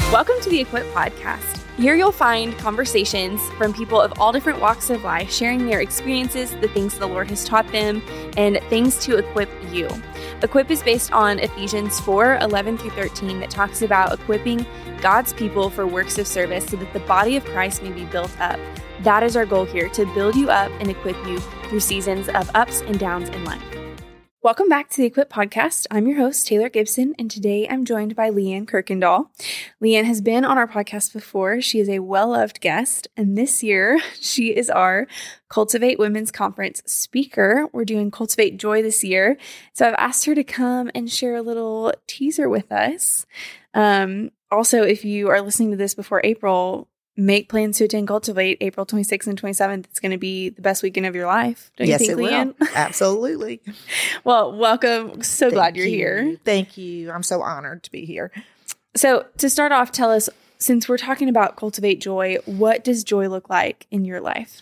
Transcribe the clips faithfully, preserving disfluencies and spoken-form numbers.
Welcome to the Equip Podcast. Here you'll find conversations from people of all different walks of life, sharing their experiences, the things the Lord has taught them, and things to equip you. Equip is based on Ephesians four, eleven through thirteen that talks about equipping God's people for works of service so that the body of Christ may be built up. That is our goal here, to build you up and equip you through seasons of ups and downs in life. Welcome back to the Equip Podcast. I'm your host, Taylor Gibson, and today I'm joined by Leanne Kirkendall. Leanne has been on our podcast before. She is a well-loved guest, and this year she is our Cultivate Women's Conference speaker. We're doing Cultivate Joy this year, so I've asked her to come and share a little teaser with us. Um, also, if you are listening to this before April, make plans to attend Cultivate April twenty-sixth and twenty-seventh. It's going to be the best weekend of your life. Don't yes, you think, it Leanne? will. Absolutely. Well, welcome. So Thank glad you're you. here. Thank you. I'm so honored to be here. So to start off, tell us, since we're talking about Cultivate Joy, what does joy look like in your life?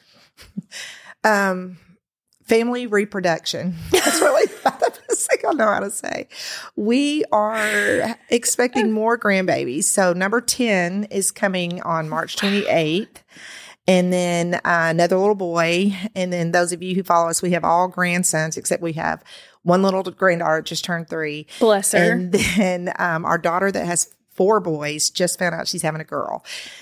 Um, family reproduction. That's really about the best thing I know how to say. We are expecting more grandbabies. So number ten is coming on March twenty-eighth. And then uh, another little boy. And then those of you who follow us, we have all grandsons, except we have one little granddaughter just turned three. Bless her. And then um, our daughter that has four boys just found out she's having a girl.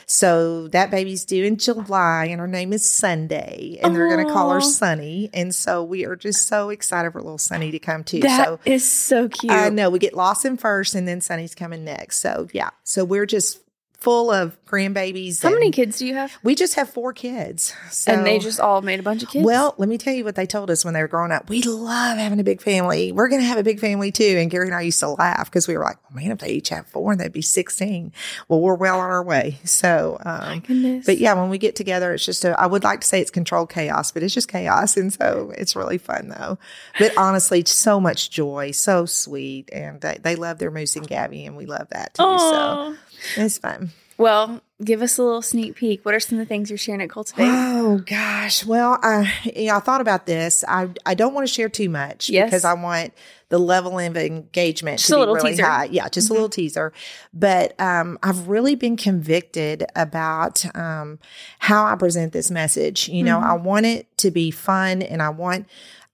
So that baby's due in July, and her name is Sunday. And Aww. They're going to call her Sunny. And so we are just so excited for little Sunny to come too. That so is so cute. I know. We get Lawson first, and then Sunny's coming next. So yeah. So we're just full of grandbabies. How many kids do you have? We just have four kids. So, and they just all made a bunch of kids? Well, let me tell you what they told us when they were growing up. We love having a big family. We're going to have a big family too. And Gary and I used to laugh because we were like, oh, man, if they each have four, and that'd be sixteen. Well, we're well on our way. So, um, my goodness. But yeah, when we get together, it's just a, I would like to say it's controlled chaos, but it's just chaos. And so it's really fun though. But honestly, so much joy, so sweet. And they, they love their Moose and Gabby, and we love that too. Aww. So it's fun. Well, give us a little sneak peek. What are some of the things you're sharing at Cultivate? Oh, gosh. Well, I, you know, I thought about this. I I don't want to share too much yes. because I want the level of engagement just to a be little really teaser. high. Yeah, just mm-hmm. a little teaser. But um, I've really been convicted about um, how I present this message. You know, mm-hmm. I want it to be fun, and I want,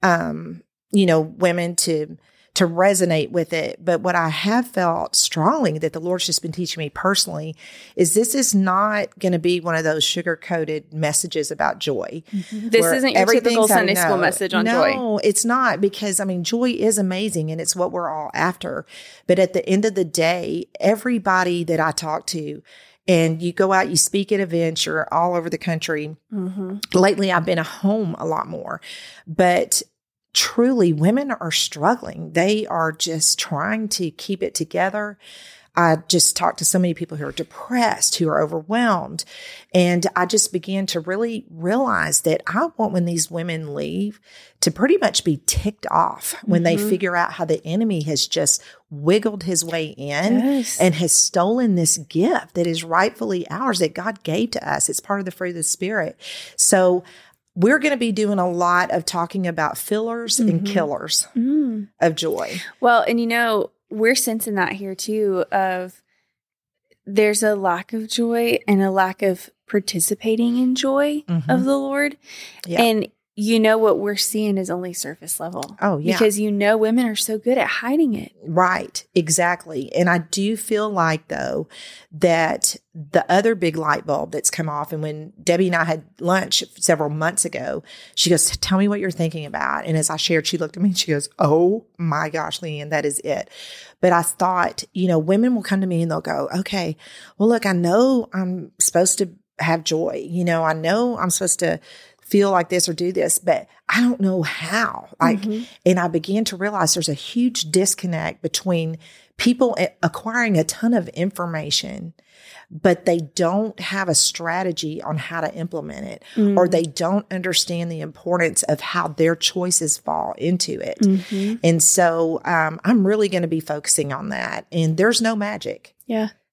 um, you know, women to to resonate with it. But what I have felt strongly that the Lord's just been teaching me personally is this is not going to be one of those sugar-coated messages about joy. Mm-hmm. This isn't your typical Sunday school message on no, joy. No, it's not, because, I mean, joy is amazing, and it's what we're all after. But at the end of the day, everybody that I talk to, and you go out, you speak at events, you're all over the country. Mm-hmm. Lately, I've been at home a lot more. But truly, women are struggling. They are just trying to keep it together. I just talked to so many people who are depressed, who are overwhelmed. And I just began to really realize that I want, when these women leave, to pretty much be ticked off when mm-hmm. they figure out how the enemy has just wiggled his way in yes. and has stolen this gift that is rightfully ours, that God gave to us. It's part of the fruit of the Spirit. So we're going to be doing a lot of talking about fillers mm-hmm. and killers mm. of joy. Well, and you know, we're sensing that here too, of there's a lack of joy and a lack of participating in joy mm-hmm. of the Lord. Yeah. And you know, what we're seeing is only surface level. Oh, yeah. Because you know, women are so good at hiding it. Right. Exactly. And I do feel like, though, that the other big light bulb that's come off, and when Debbie and I had lunch several months ago, she goes, tell me what you're thinking about. And as I shared, she looked at me and she goes, oh my gosh, Leanne, that is it. But I thought, you know, women will come to me and they'll go, okay, well, look, I know I'm supposed to have joy. You know, I know I'm supposed to feel like this or do this, but I don't know how. Like, mm-hmm. and I began to realize there's a huge disconnect between people acquiring a ton of information, but they don't have a strategy on how to implement it, mm-hmm. or they don't understand the importance of how their choices fall into it. Mm-hmm. And so um, I'm really going to be focusing on that. And there's no magic. Yeah.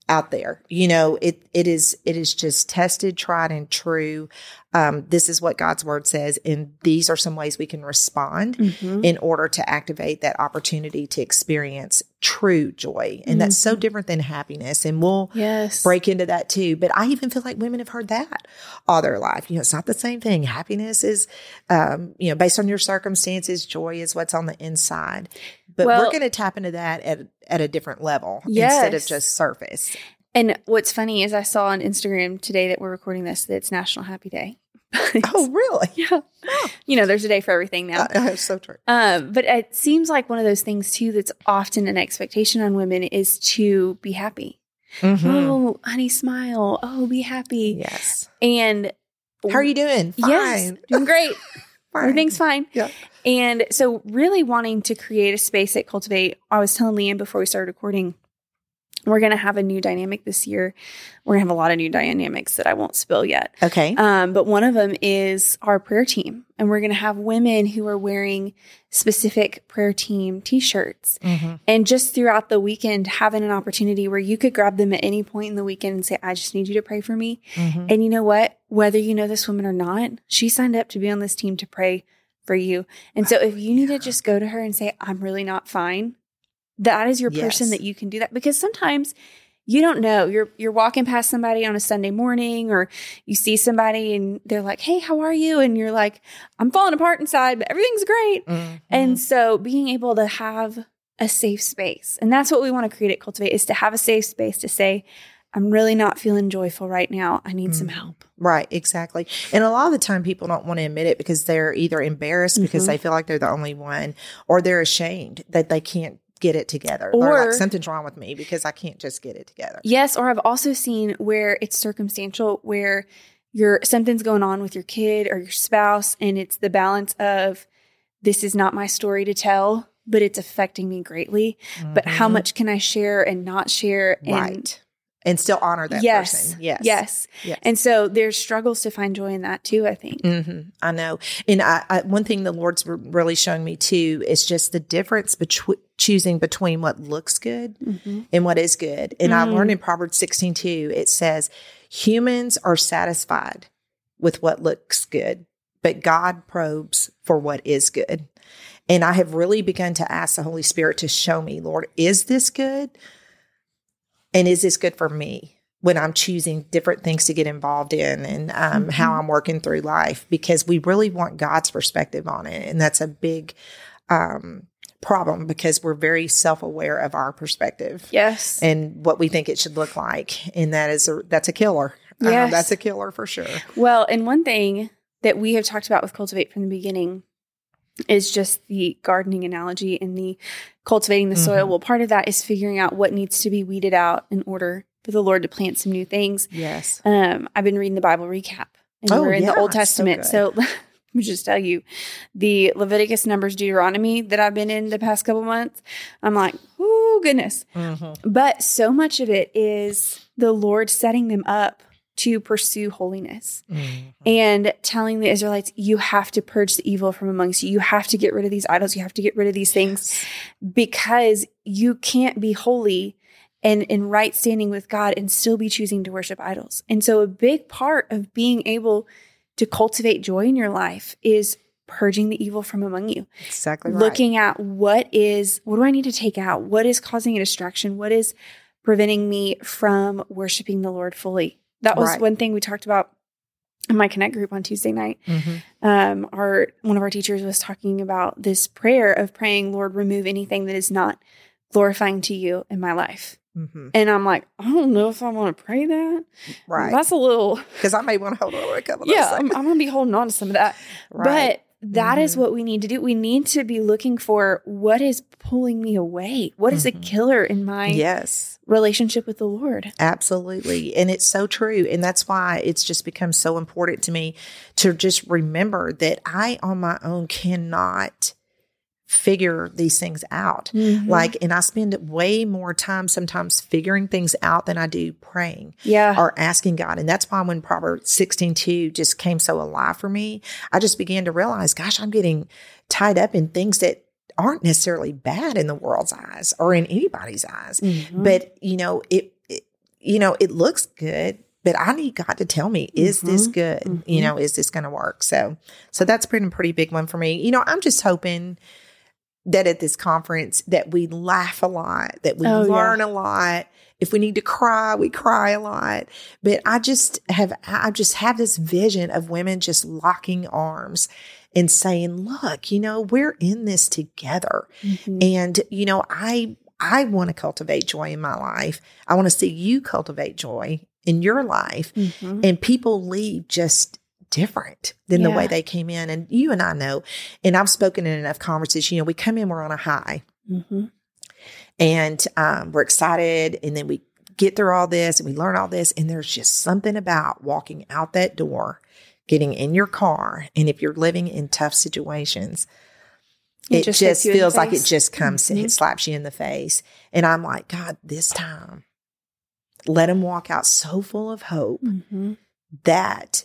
out there. You know, it it is it is just tested, tried, and true. Um, this is what God's word says, and these are some ways we can respond mm-hmm. in order to activate that opportunity to experience true joy. And mm-hmm. that's so different than happiness. And we'll yes. break into that too. But I even feel like women have heard that all their life. You know, it's not the same thing. Happiness is, um, you know, based on your circumstances. Joy is what's on the inside. But well, we're going to tap into that at at a different level yes. instead of just surface. And what's funny is I saw on Instagram today that we're recording this, that it's National Happy Day. Oh, really? Yeah. Oh. You know, there's a day for everything now. Uh, that's so true. Um, but it seems like one of those things, too, that's often an expectation on women is to be happy. Mm-hmm. Oh, honey, smile. Oh, be happy. Yes. And how are you doing? Fine. Yes, doing great. Fine. Everything's fine. Yeah. And so really wanting to create a space at Cultivate, I was telling Leanne before we started recording, we're going to have a new dynamic this year. We're going to have a lot of new dynamics that I won't spill yet. Okay. Um, but one of them is our prayer team. And we're going to have women who are wearing specific prayer team t-shirts. Mm-hmm. And just throughout the weekend, having an opportunity where you could grab them at any point in the weekend and say, I just need you to pray for me. Mm-hmm. And you know what? Whether you know this woman or not, she signed up to be on this team to pray for you. And so if you need to just go to her and say, I'm really not fine, that is your yes. person that you can do that. Because sometimes you don't know. You're you're walking past somebody on a Sunday morning, or you see somebody and they're like, hey, how are you? And you're like, I'm falling apart inside, but everything's great. Mm-hmm. And so being able to have a safe space, and that's what we want to create at Cultivate, is to have a safe space to say, I'm really not feeling joyful right now. I need mm-hmm. some help. Right, exactly. And a lot of the time people don't want to admit it because they're either embarrassed mm-hmm. because they feel like they're the only one, or they're ashamed that they can't get it together, or, or like something's wrong with me because I can't just get it together. Yes. Or I've also seen where it's circumstantial, where you're something's going on with your kid or your spouse, and it's the balance of, this is not my story to tell, but it's affecting me greatly. Mm-hmm. But how much can I share and not share? And right. And still honor that yes, person. Yes. Yes. Yes. And so there's struggles to find joy in that too, I think. Mm-hmm. I know. And I, I, one thing the Lord's really showing me too is just the difference between choosing between what looks good mm-hmm. and what is good. And mm-hmm. I learned in Proverbs sixteen two, it says, humans are satisfied with what looks good, but God probes for what is good. And I have really begun to ask the Holy Spirit to show me, Lord, is this good? And is this good for me when I'm choosing different things to get involved in, and um, mm-hmm. how I'm working through life? Because we really want God's perspective on it. And that's a big um, problem, because we're very self-aware of our perspective. Yes. And what we think it should look like. And that is a, that's a killer. Yes. Um, that's a killer for sure. Well, and one thing that we have talked about with Cultivate from the beginning is just the gardening analogy and the cultivating the mm-hmm. soil. Well, part of that is figuring out what needs to be weeded out in order for the Lord to plant some new things. Yes. Um, I've been reading the Bible recap, and oh, we're in yeah, the Old Testament. So, so let me just tell you, the Leviticus, Numbers, Deuteronomy that I've been in the past couple months, I'm like, oh, goodness. Mm-hmm. But so much of it is the Lord setting them up to pursue holiness mm-hmm. and telling the Israelites, you have to purge the evil from amongst you. You have to get rid of these idols. You have to get rid of these things, because you can't be holy and in right standing with God and still be choosing to worship idols. And so a big part of being able to cultivate joy in your life is purging the evil from among you. Exactly right. Looking at what is, what do I need to take out? What is causing a distraction? What is preventing me from worshiping the Lord fully? That was right. one thing we talked about in my Connect group on Tuesday night. Mm-hmm. Um, our one of our teachers was talking about this prayer of praying, Lord, remove anything that is not glorifying to you in my life. Mm-hmm. And I'm like, I don't know if I want to pray that. Right. That's a little... Because I may want to hold on to a couple of yeah, those. I'm, I'm going to be holding on to some of that. Right. But that mm-hmm. is what we need to do. We need to be looking for what is pulling me away. What is mm-hmm. a killer in my yes. relationship with the Lord? Absolutely. And it's so true. And that's why it's just become so important to me to just remember that I on my own cannot figure these things out. Mm-hmm. Like, and I spend way more time sometimes figuring things out than I do praying yeah. or asking God. And that's why when Proverbs sixteen two just came so alive for me, I just began to realize, gosh, I'm getting tied up in things that aren't necessarily bad in the world's eyes or in anybody's eyes. Mm-hmm. But, you know, it, it you know, it looks good, but I need God to tell me, is mm-hmm. this good? Mm-hmm. You know, is this going to work? So, so that's been a pretty big one for me. You know, I'm just hoping that at this conference that we laugh a lot, that we oh, learn yeah. a lot. If we need to cry, we cry a lot. But I just have, I just have this vision of women just locking arms and saying, look, you know, we're in this together. Mm-hmm. And, you know, I, I want to cultivate joy in my life. I want to see you cultivate joy in your life. Mm-hmm. And people leave just different than yeah. the way they came in. And you and I know, and I've spoken in enough conversations, you know, we come in, we're on a high. Mm-hmm. And um, we're excited. And then we get through all this and we learn all this. And there's just something about walking out that door, getting in your car. And if you're living in tough situations, It, it just, just feels like it just comes, mm-hmm. it slaps you in the face. And I'm like, God, this time, let them walk out so full of hope mm-hmm. that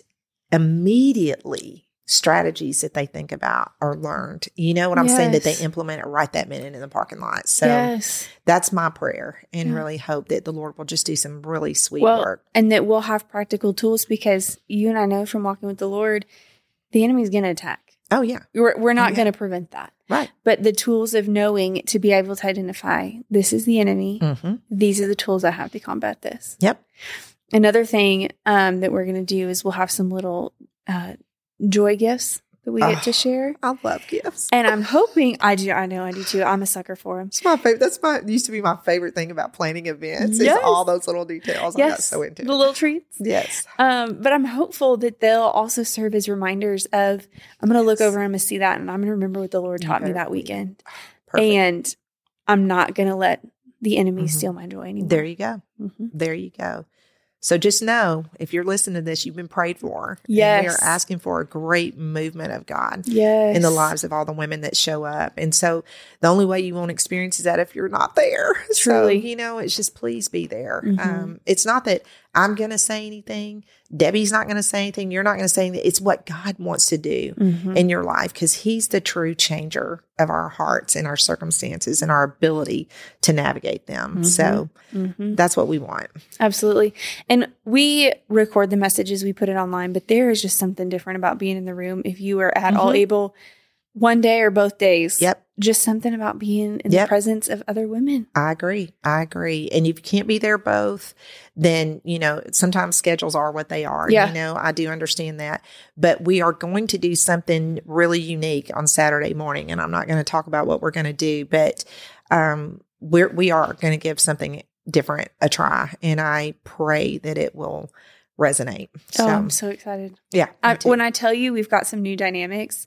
immediately strategies that they think about are learned. You know what I'm yes. saying? That they implement it right that minute in the parking lot. So yes. that's my prayer, and yeah. really hope that the Lord will just do some really sweet well, work. And that we'll have practical tools, because you and I know from walking with the Lord, the enemy's going to attack. Oh, yeah. We're, we're not oh, yeah. going to prevent that. Right. But the tools of knowing to be able to identify, this is the enemy. Mm-hmm. These are the tools I have to combat this. Yep. Another thing um, that we're going to do is we'll have some little uh, joy gifts that we oh, get to share. I love gifts. And I'm hoping, I do, I know I do too. I'm a sucker for them. It's my favorite. That's my, used to be my favorite thing about planning events. Yes. Is all those little details. Yes. I got so into the little treats. Yes. Um, but I'm hopeful that they'll also serve as reminders of, I'm going to look over and I'm going to see that, and I'm going to remember what the Lord taught me that weekend. Perfect. And I'm not going to let the enemy mm-hmm. steal my joy anymore. There you go. Mm-hmm. There you go. So just know, if you're listening to this, you've been prayed for. Yes. And we are asking for a great movement of God yes. in the lives of all the women that show up. And so the only way you won't experience is that if you're not there. Truly. So, you know, it's just, please be there. Mm-hmm. Um, it's not that I'm going to say anything. Debbie's not going to say anything. You're not going to say anything. It's what God wants to do mm-hmm. in your life, because he's the true changer of our hearts and our circumstances and our ability to navigate them. Mm-hmm. So mm-hmm. that's what we want. Absolutely. And we record the messages, we put it online, but there is just something different about being in the room. If you are at mm-hmm. all able, one day or both days. Yep. Just something about being in yep. the presence of other women. I agree. I agree. And if you can't be there both, then, you know, sometimes schedules are what they are. Yeah. You know, I do understand that. But we are going to do something really unique on Saturday morning. And I'm not going to talk about what we're going to do, but um, we're, we are going to give something different a try. And I pray that it will resonate. So, oh, I'm so excited. Yeah. I, when I tell you we've got some new dynamics,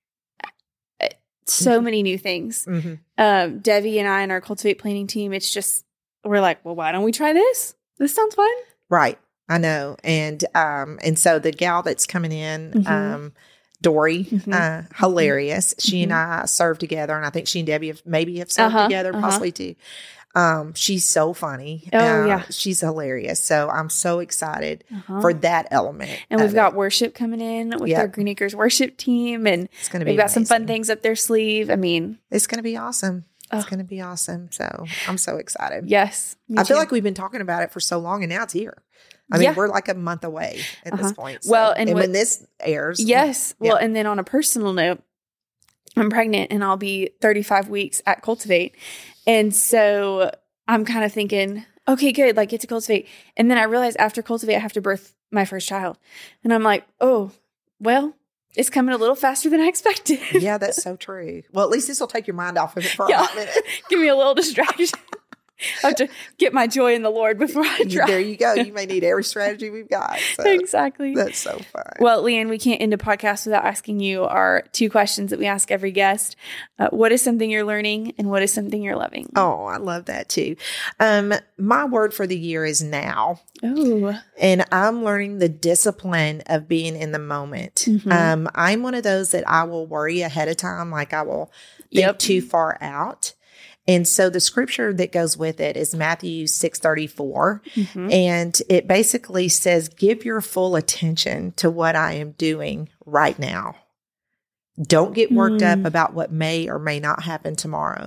so many new things. Mm-hmm. Um, Debbie and I and our Cultivate planning team, it's just, we're like, well, why don't we try this? This sounds fun. Right. I know. And, um, and so the gal that's coming in, mm-hmm. um, Dory, mm-hmm. uh, hilarious. Mm-hmm. She and I served together, and I think she and Debbie have maybe have served uh-huh, together, uh-huh. possibly too. Um, she's so funny. Oh, uh, yeah. She's hilarious. So I'm so excited uh-huh. for that element. And we've got it. worship coming in with yep. our Green Acres worship team. And it's gonna be we've got amazing. some fun things up their sleeve. I mean, it's going to be awesome. Oh. It's going to be awesome. So I'm so excited. Yes. I feel like we've been talking about it for so long, and now it's here. I mean, yeah. we're like a month away at uh-huh. this point. So. Well, and, and what, when this airs. Yes. Yeah. Well, and then on a personal note, I'm pregnant and I'll be thirty-five weeks at Cultivate. And so I'm kind of thinking, okay, good, like get to Cultivate. And then I realized after Cultivate, I have to birth my first child. And I'm like, oh, well, it's coming a little faster than I expected. Yeah, that's so true. Well, at least this will take your mind off of it for yeah. a hot minute. Give me a little distraction. I have to get my joy in the Lord before I try. There you go. You may need every strategy we've got. So exactly. That's so fun. Well, Leanne, we can't end a podcast without asking you our two questions that we ask every guest. Uh, what is something you're learning, and what is something you're loving? Oh, I love that too. Um, my word for the year is now. Oh. And I'm learning the discipline of being in the moment. Mm-hmm. Um, I'm one of those that I will worry ahead of time. Like I will think yep. too far out. And so the scripture that goes with it is Matthew six thirty-four. Mm-hmm. And it basically says, give your full attention to what I am doing right now. Don't get worked mm. up about what may or may not happen tomorrow.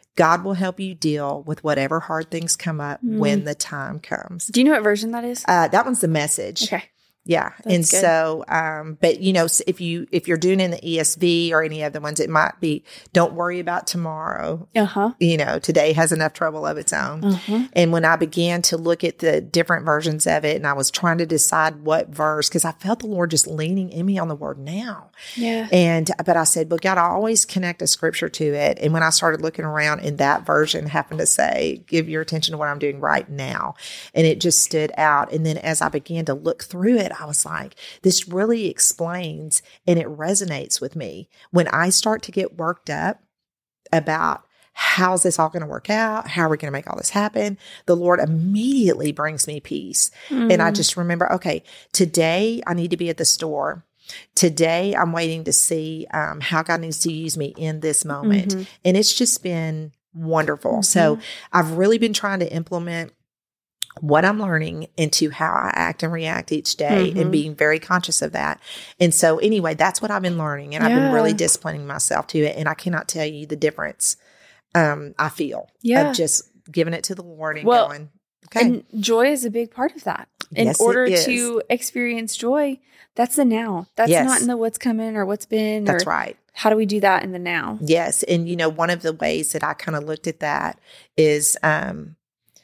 God will help you deal with whatever hard things come up Mm. when the time comes. Do you know what version that is? Uh, that one's the Message. Okay. Yeah. That's and good. so, um, but you know, s- if you, if you're doing in the E S V or any other ones, it might be, don't worry about tomorrow. Uh-huh. You know, today has enough trouble of its own. Uh-huh. And when I began to look at the different versions of it and I was trying to decide what verse, because I felt the Lord just leaning in me on the word now. Yeah. And, but I said, but God, I always connect a scripture to it. And when I started looking around and that version happened to say, give your attention to what I'm doing right now. And it just stood out. And then as I began to look through it, I was like, this really explains and it resonates with me. When I start to get worked up about how's this all going to work out? How are we going to make all this happen? The Lord immediately brings me peace. Mm. And I just remember, okay, today I need to be at the store. Today I'm waiting to see um, how God needs to use me in this moment. Mhm. And it's just been wonderful. Mhm. So I've really been trying to implement what I'm learning into how I act and react each day Mhm. and being very conscious of that. And so anyway, that's what I've been learning. And I've been really Yeah. disciplining myself to it. And I cannot tell you the difference um, I feel Yeah. of just giving it to the Lord and Well, going, okay. And joy is a big part of that. In Yes, it order is. to experience joy, that's the now. That's Yes. not in the what's coming or what's been. That's or right. How do we do that in the now? Yes. And, you know, one of the ways that I kind of looked at that is um,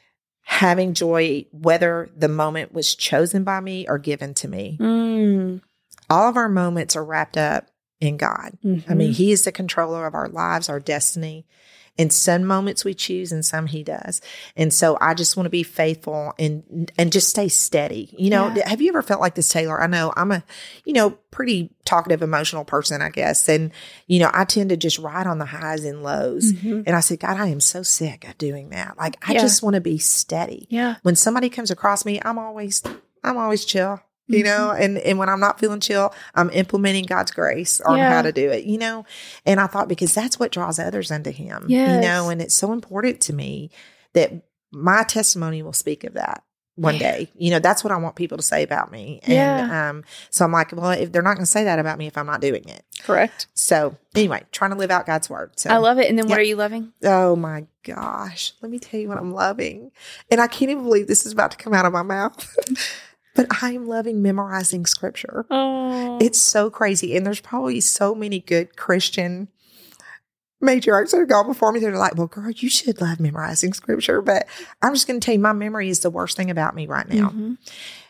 having joy, whether the moment was chosen by me or given to me. Mm. All of our moments are wrapped up in God. Mhm. I mean, He is the controller of our lives, our destiny. And some moments we choose and some He does. And so I just want to be faithful and and just stay steady. You know, Yeah. have you ever felt like this, Taylor? I know I'm a, you know, pretty talkative, emotional person, I guess. And, you know, I tend to just ride on the highs and lows. Mhm. And I said, God, I am so sick of doing that. Like, I Yeah. just want to be steady. Yeah. When somebody comes across me, I'm always, I'm always chill. You know, and, and when I'm not feeling chill, I'm implementing God's grace on Yeah. how to do it, you know? And I thought, because that's what draws others unto Him, Yes. you know? And it's so important to me that my testimony will speak of that one Yeah. day. You know, that's what I want people to say about me. And Yeah. um, so I'm like, well, if they're not going to say that about me if I'm not doing it. Correct. So anyway, trying to live out God's word. So I love it. And then what Yep. are you loving? Oh my gosh. Let me tell you what I'm loving. And I can't even believe this is about to come out of my mouth. But I am loving memorizing scripture. Oh. It's so crazy. And there's probably so many good Christian matriarchs that have gone before me that are like, well, girl, you should love memorizing scripture. But I'm just going to tell you, my memory is the worst thing about me right now. Mhm.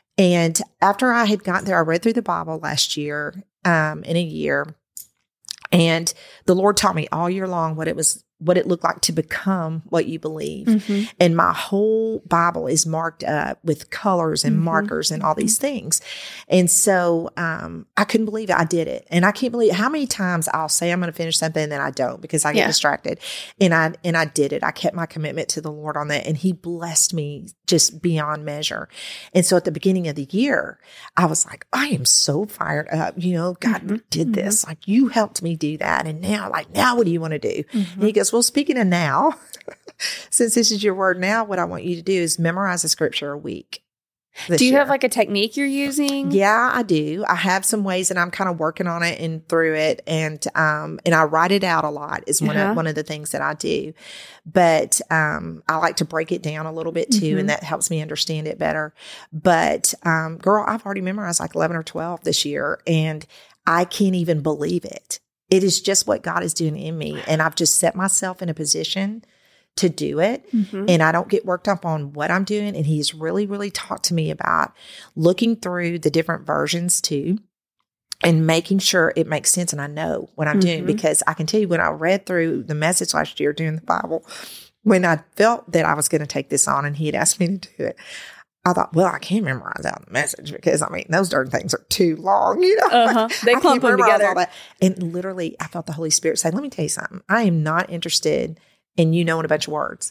And after I had gotten there, I read through the Bible last year um, in a year. And the Lord taught me all year long what it was, what it looked like to become what you believe. Mhm. And my whole Bible is marked up with colors and Mhm. markers and all these things. And so um, I couldn't believe it. I did it. And I can't believe how many times I'll say I'm going to finish something and then I don't because I get Yeah. distracted. And I and I did it. I kept my commitment to the Lord on that. And He blessed me just beyond measure. And so at the beginning of the year, I was like, I am so fired up. You know, God Mhm. did Mhm. this. Like, you helped me do that. And now, like, now what do you want to do? Mhm. And He goes, well, speaking of now, since this is your word now, what I want you to do is memorize a scripture a week. this Do you year. have like a technique you're using? Yeah, I do. I have some ways and I'm kind of working on it and through it. And, um, and I write it out a lot is one Uh-huh. of, one of the things that I do. But, um, I like to break it down a little bit too. Mhm. And that helps me understand it better. But, um, girl, I've already memorized like eleven or twelve this year and I can't even believe it. It is just what God is doing in me. And I've just set myself in a position to do it. Mhm. And I don't get worked up on what I'm doing. And He's really, really talked to me about looking through the different versions too and making sure it makes sense. And I know what I'm doing Mhm. because I can tell you when I read through the Message last year during the Bible, when I felt that I was going to take this on and He had asked me to do it, I thought, well, I can't memorize out the Message because I mean, those darn things are too long, you know? Uh-huh. They I clump can't them memorize together. all that. And literally, I felt the Holy Spirit say, let me tell you something. I am not interested in you knowing a bunch of words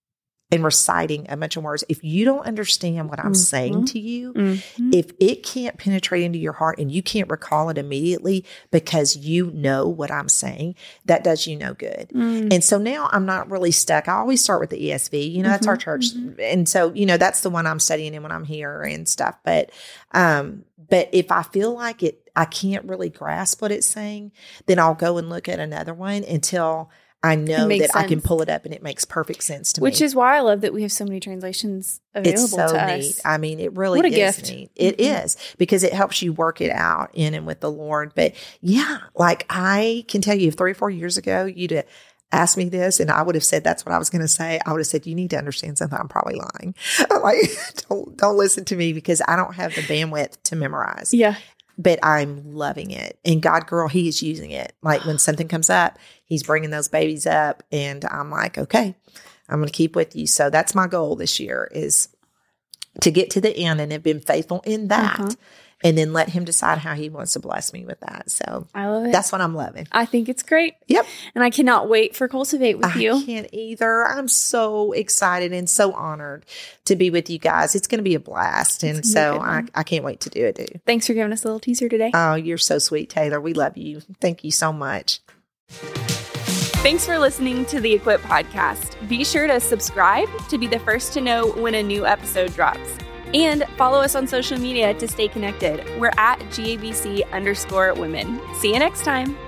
and reciting a bunch of words. If you don't understand what I'm Mhm. saying to you, Mhm. if it can't penetrate into your heart and you can't recall it immediately because you know what I'm saying, that does you no good. Mm. And so now I'm not really stuck. I always start with the E S V. You know, that's our Mhm, church. mhm. And so, you know, that's the one I'm studying in when I'm here and stuff. But, um, but if I feel like it, I can't really grasp what it's saying, then I'll go and look at another one until I know that sense. I can pull it up and it makes perfect sense to Which me. Which is why I love that we have so many translations available it's so to neat. us. I mean, it really what a is gift. neat. It mm-hmm. is, because it helps you work it out in and with the Lord. But yeah, like I can tell you, if three or four years ago you'd have asked me this and I would have said that's what I was going to say, I would have said, you need to understand something. I'm probably lying. Like, don't don't listen to me, because I don't have the bandwidth to memorize. Yeah. But I'm loving it. And God, girl, he is using it. Like when something comes up, he's bringing those babies up. And I'm like, okay, I'm going to keep with you. So that's my goal this year, is to get to the end and have been faithful in that. Uh-huh. And then let him decide how he wants to bless me with that. So I love it. That's what I'm loving. I think it's great. Yep. And I cannot wait for Cultivate with I you. I can't either. I'm so excited and so honored to be with you guys. It's going to be a blast. And so I, I can't wait to do it, dude. Thanks for giving us a little teaser today. Oh, you're so sweet, Taylor. We love you. Thank you so much. Thanks for listening to the Equip Podcast. Be sure to subscribe to be the first to know when a new episode drops. And follow us on social media to stay connected. We're at G A B C underscore women. See you next time.